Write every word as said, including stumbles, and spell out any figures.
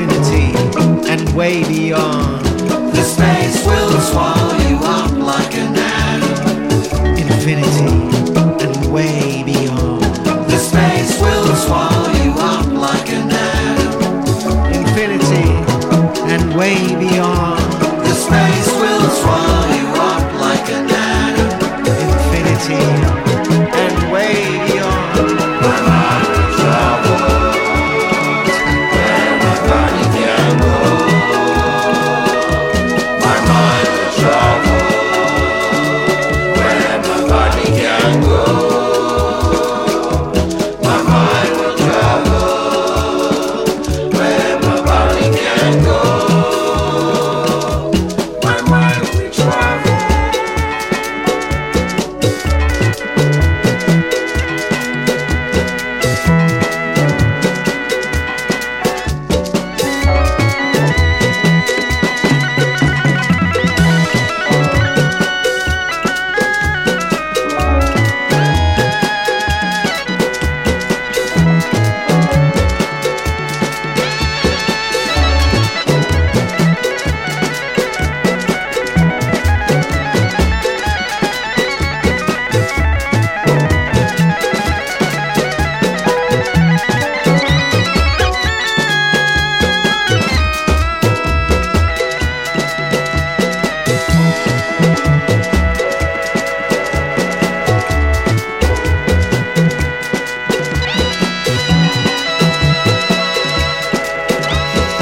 infinity and way beyond. The space will swallow you up like an atom. Infinity and way beyond. The space will swallow you up like an atom. Infinity and way beyond.